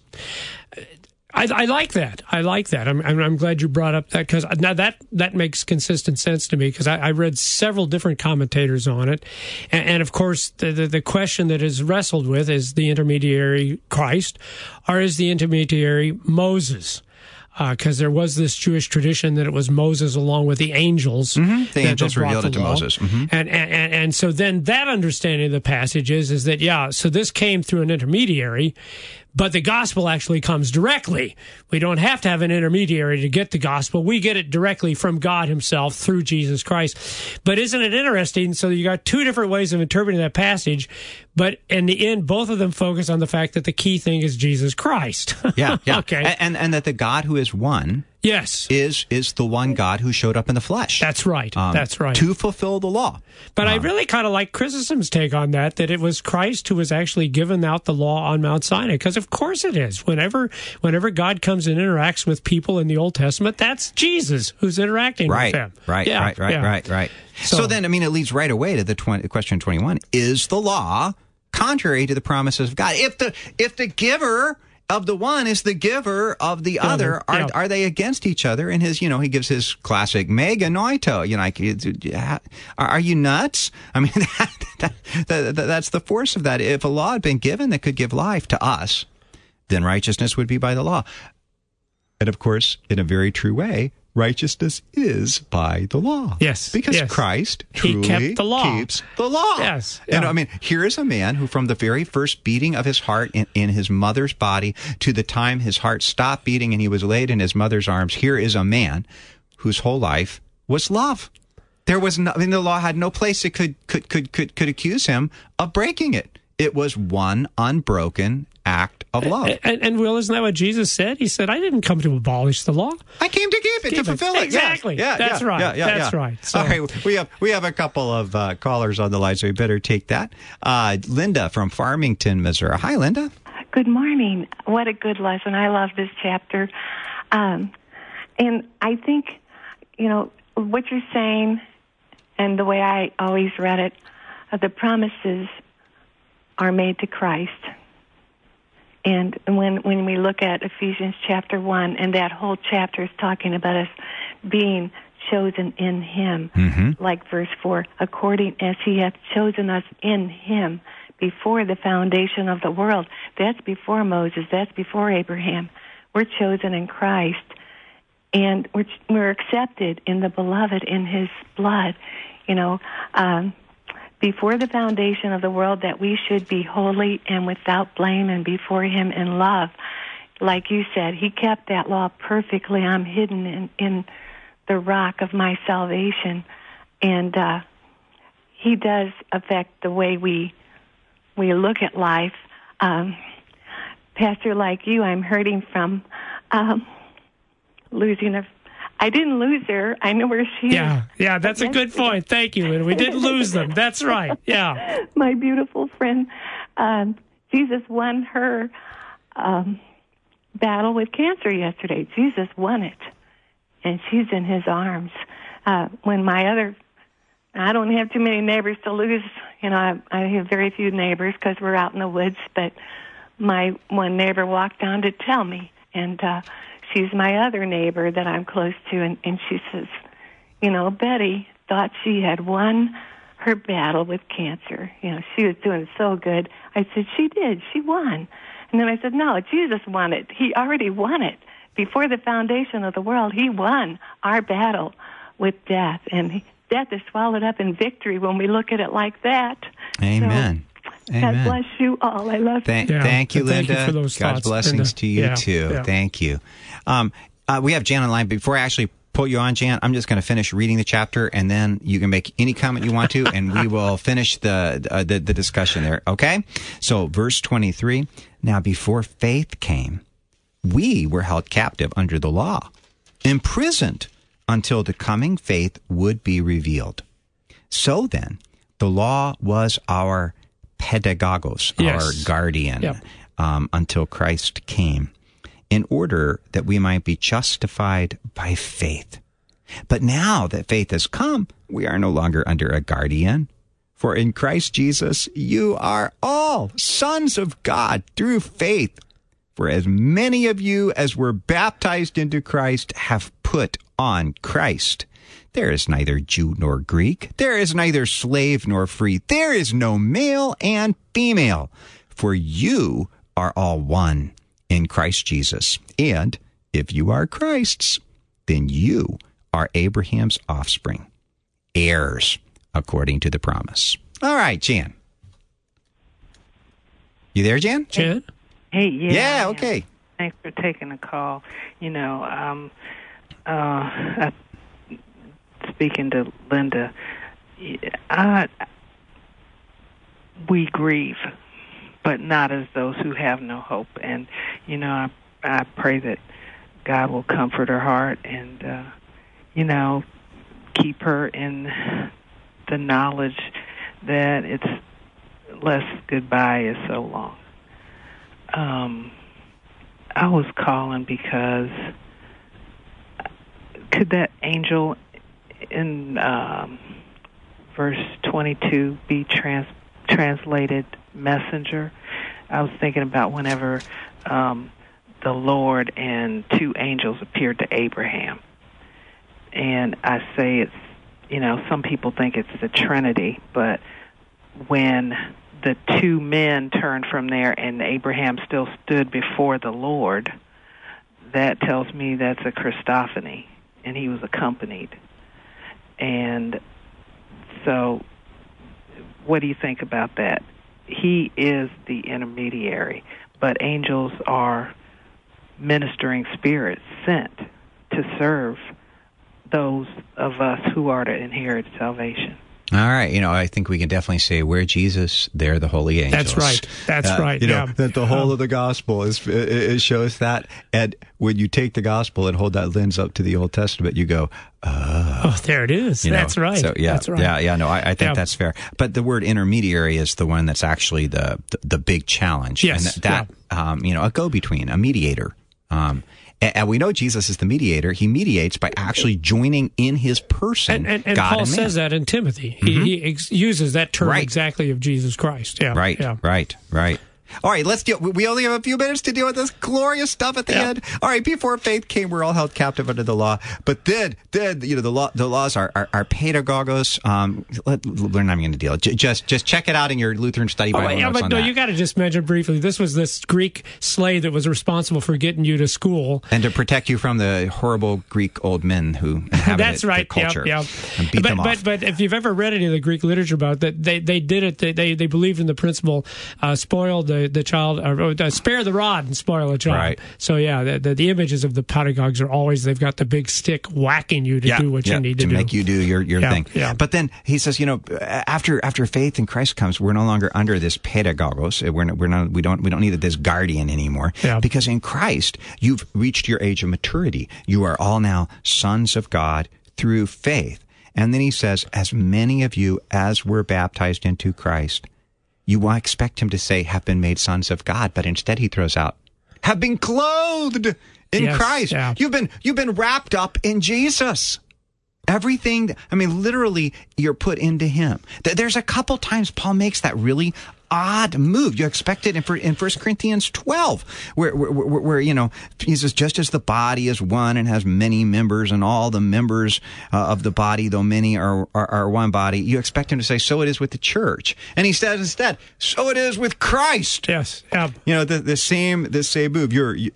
Speaker 2: I like that. I'm glad you brought up that, because now that makes consistent sense to me, because I read several different commentators on it, and of course the question that is wrestled with is the intermediary Christ, or is the intermediary Moses? Because there was this Jewish tradition that it was Moses along with the angels.
Speaker 1: Mm-hmm. The angels revealed it to Moses. Mm-hmm.
Speaker 2: And so then that understanding of the passage is that, so this came through an intermediary, but the gospel actually comes directly. We don't have to have an intermediary to get the gospel. We get it directly from God himself through Jesus Christ. But isn't it interesting? So you got two different ways of interpreting that passage, but in the end, both of them focus on the fact that the key thing is Jesus Christ.
Speaker 1: Yeah.
Speaker 2: Okay.
Speaker 1: And that the God who is one,
Speaker 2: yes,
Speaker 1: is the one God who showed up in the flesh.
Speaker 2: That's right. That's right.
Speaker 1: To fulfill the law.
Speaker 2: But I really kind of like Chrysostom's take on that it was Christ who was actually given out the law on Mount Sinai. Because of course it is. Whenever God comes and interacts with people in the Old Testament, that's Jesus who's interacting with them.
Speaker 1: Right. So then, it leads right away to the question 21. Is the law contrary to the promises of God? If the giver of the one is the giver of the other, are they against each other? And his, he gives his classic mega noito. Are you nuts? That's the force of that. If a law had been given that could give life to us, then righteousness would be by the law. And of course, in a very true way, righteousness is by the law.
Speaker 2: Yes.
Speaker 1: Because Christ truly
Speaker 2: kept the law.
Speaker 1: Keeps the law.
Speaker 2: Yes. Yeah.
Speaker 1: And here is a man who, from the very first beating of his heart in his mother's body to the time his heart stopped beating and he was laid in his mother's arms, here is a man whose whole life was love. There was the law had no place it could accuse him of breaking it. It was one unbroken act of love.
Speaker 2: And Will, isn't that what Jesus said? He said, I didn't come to abolish the law.
Speaker 1: I came to keep it, to fulfill it.
Speaker 2: Exactly.
Speaker 1: Yeah.
Speaker 2: That's right. That's right. So,
Speaker 1: all right. We have a couple of callers on the line, so we better take that. Linda from Farmington, Missouri. Hi, Linda.
Speaker 6: Good morning. What a good lesson. I love this chapter. And I think, what you're saying, and the way I always read it, the promises are made to Christ. And when we look at Ephesians chapter 1, and that whole chapter is talking about us being chosen in Him, like verse 4, according as He hath chosen us in Him before the foundation of the world. That's before Moses. That's before Abraham. We're chosen in Christ, and we're accepted in the Beloved, in His blood. Before the foundation of the world, that we should be holy and without blame and before Him in love. Like you said, He kept that law perfectly. I'm hidden in the rock of my salvation. And He does affect the way we look at life. Pastor, like you, I'm hurting from losing I didn't lose her. I know where she is.
Speaker 2: Yeah, that's a good point. Thank you. And we didn't lose them. That's right. Yeah.
Speaker 6: My beautiful friend, Jesus won her battle with cancer yesterday. Jesus won it, and she's in His arms. When I don't have too many neighbors to lose. I have very few neighbors because we're out in the woods, but my one neighbor walked down to tell me, and she's my other neighbor that I'm close to, and she says, Betty thought she had won her battle with cancer. She was doing so good. I said, she did. She won. And then I said, no, Jesus won it. He already won it. Before the foundation of the world, He won our battle with death. And death is swallowed up in victory when we look at it like that.
Speaker 1: Amen.
Speaker 6: So, God bless you all. I love you.
Speaker 1: Thank you, Linda.
Speaker 2: Thank you for those
Speaker 1: God's
Speaker 2: thoughts,
Speaker 1: blessings
Speaker 2: Linda.
Speaker 1: to you, too.
Speaker 2: Yeah.
Speaker 1: Thank you. We have Jan online. Before I actually put you on, Jan, I'm just going to finish reading the chapter, and then you can make any comment you want to, and we will finish the discussion there, okay? So, verse 23, now before faith came, we were held captive under the law, imprisoned until the coming faith would be revealed. So then, the law was our pedagogos, our guardian, until Christ came, in order that we might be justified by faith. But now that faith has come, we are no longer under a guardian. For in Christ Jesus, you are all sons of God through faith. For as many of you as were baptized into Christ have put on Christ. There is neither Jew nor Greek. There is neither slave nor free. There is no male and female. For you are all one in Christ Jesus. And if you are Christ's, then you are Abraham's offspring, heirs according to the promise. All right, Jan. You there, Jan?
Speaker 2: Jan?
Speaker 7: Hey, yeah.
Speaker 1: Yeah, okay.
Speaker 7: Thanks for taking the call. Speaking to Linda, we grieve, but not as those who have no hope. And, I pray that God will comfort her heart and, keep her in the knowledge that it's less goodbye is so long. I was calling because could that angel in verse 22 be translated messenger? I was thinking about whenever the Lord and two angels appeared to Abraham. And I say it's, some people think it's the Trinity, but when the two men turned from there and Abraham still stood before the Lord, that tells me that's a Christophany, and he was accompanied. And so what do you think about that? He is the intermediary, but angels are ministering spirits sent to serve those of us who are to inherit salvation.
Speaker 1: All right. I think we can definitely say where Jesus, there the holy angels.
Speaker 2: That's right.
Speaker 1: That the whole of the gospel it shows that. And when you take the gospel and hold that lens up to the Old Testament, you go,
Speaker 2: oh, there it is. That's right.
Speaker 1: So,
Speaker 2: that's right.
Speaker 1: No, I think that's fair. But the word intermediary is the one that's actually the big challenge.
Speaker 2: Yes.
Speaker 1: And that, a go-between, a mediator. And we know Jesus is the mediator. He mediates by actually joining in his person
Speaker 2: and
Speaker 1: God
Speaker 2: Paul
Speaker 1: and man.
Speaker 2: says that in Timothy. He uses that term exactly of Jesus Christ. Yeah.
Speaker 1: Right. All right, let's deal. We only have a few minutes to deal with this glorious stuff at the end. All right, before faith came, we're all held captive under the law. But then the laws are pedagogos. We're not even going to deal. Just check it out in your Lutheran study Bible.
Speaker 2: You got to just mention briefly. This was this Greek slave that was responsible for getting you to school
Speaker 1: and to protect you from the horrible Greek old men who inhabited the culture. And beat them off.
Speaker 2: But if you've ever read any of the Greek literature about it, they did it. They believed in the principle: spoil the child, or spare the rod and spoil a child.
Speaker 1: Right.
Speaker 2: So the images of the pedagogues are always, they've got the big stick whacking you to do what you need to do.
Speaker 1: To make you do your thing.
Speaker 2: Yeah.
Speaker 1: But then he says, after faith in Christ comes, we're no longer under this pedagogos. We don't need this guardian anymore.
Speaker 2: Yeah.
Speaker 1: Because in Christ, you've reached your age of maturity. You are all now sons of God through faith. And then he says, as many of you as were baptized into Christ, you won't expect him to say, have been made sons of God, but instead he throws out, have been clothed in Christ.
Speaker 2: Yeah.
Speaker 1: You've been wrapped up in Jesus. Everything, literally, you're put into him. There's a couple times Paul makes that really odd move. You expect it in 1 Corinthians 12, where he says, just as the body is one and has many members, and all the members of the body, though many, are one body, you expect him to say, so it is with the church. And he says instead, so it is with Christ.
Speaker 2: Yes. Yeah.
Speaker 1: The same move.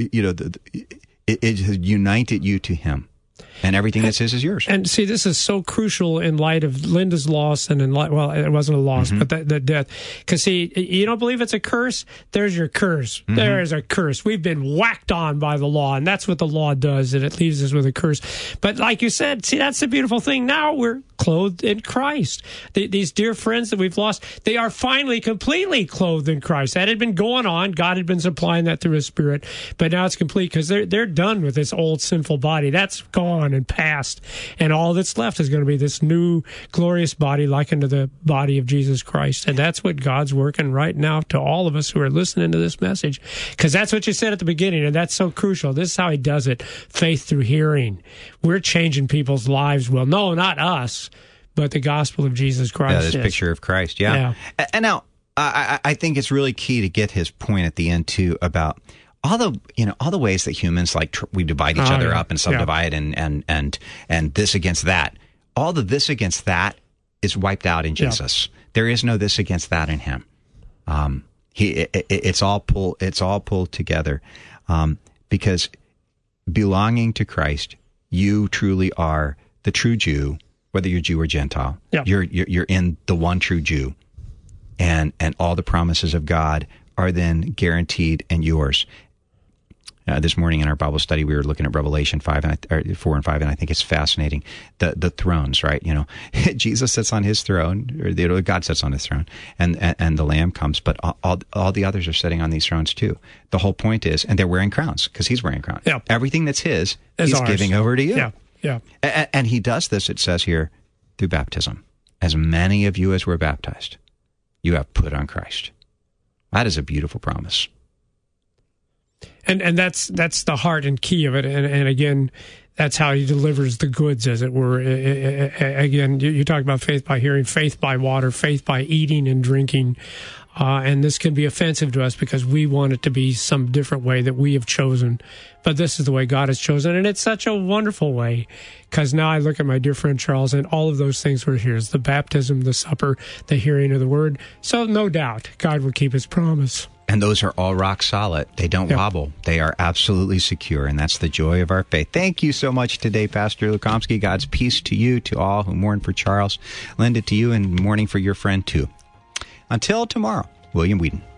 Speaker 1: It has united you to him. And everything that's his is yours.
Speaker 2: And see, this is so crucial in light of Linda's loss and it wasn't a loss, but the death. Because see, you don't believe it's a curse? There's your curse. Mm-hmm. There is a curse. We've been whacked on by the law, and that's what the law does, and it leaves us with a curse. But like you said, see, that's the beautiful thing. Now we're clothed in Christ. These dear friends that we've lost, they are finally completely clothed in Christ. That had been going on. God had been supplying that through his Spirit, but now it's complete because they're done with this old sinful body. That's gone and past, and all that's left is going to be this new glorious body likened to the body of Jesus Christ. And that's what God's working right now to all of us who are listening to this message, because that's what you said at the beginning, and that's so crucial. This is how he does it: faith through hearing. We're changing people's lives. Well, no, not us, but the gospel of Jesus Christ.
Speaker 1: This picture of Christ. And now I think it's really key to get his point at the end too about all the ways that humans we divide each other up and subdivide and this against that. All the this against that is wiped out in Jesus. There is no this against that in him. It's all pulled together because belonging to Christ, you truly are the true Jew, whether you're Jew or Gentile.
Speaker 2: Yeah.
Speaker 1: You're in the one true Jew, and all the promises of God are then guaranteed and yours. This morning in our Bible study, we were looking at Revelation 4 and 5, and I think it's fascinating. The thrones, right? Jesus sits on his throne, or God sits on his throne, and the Lamb comes, but all the others are sitting on these thrones too. The whole point is, and they're wearing crowns because he's wearing crowns.
Speaker 2: Yeah.
Speaker 1: Everything that's his, he's giving over to you.
Speaker 2: Yeah.
Speaker 1: And he does this, it says here, through baptism. As many of you as were baptized, you have put on Christ. That is a beautiful promise.
Speaker 2: And that's the heart and key of it. And again, that's how he delivers the goods, as it were. Again, you talk about faith by hearing, faith by water, faith by eating and drinking. And this can be offensive to us because we want it to be some different way that we have chosen. But this is the way God has chosen. And it's such a wonderful way, because now I look at my dear friend Charles, and all of those things were here: the baptism, the supper, the hearing of the word. So no doubt God will keep his promise.
Speaker 1: And those are all rock solid. They don't wobble. They are absolutely secure, and that's the joy of our faith. Thank you so much today, Pastor Lukomsky. God's peace to you, to all who mourn for Charles. Lend it to you, and mourning for your friend, too. Until tomorrow, William Whedon.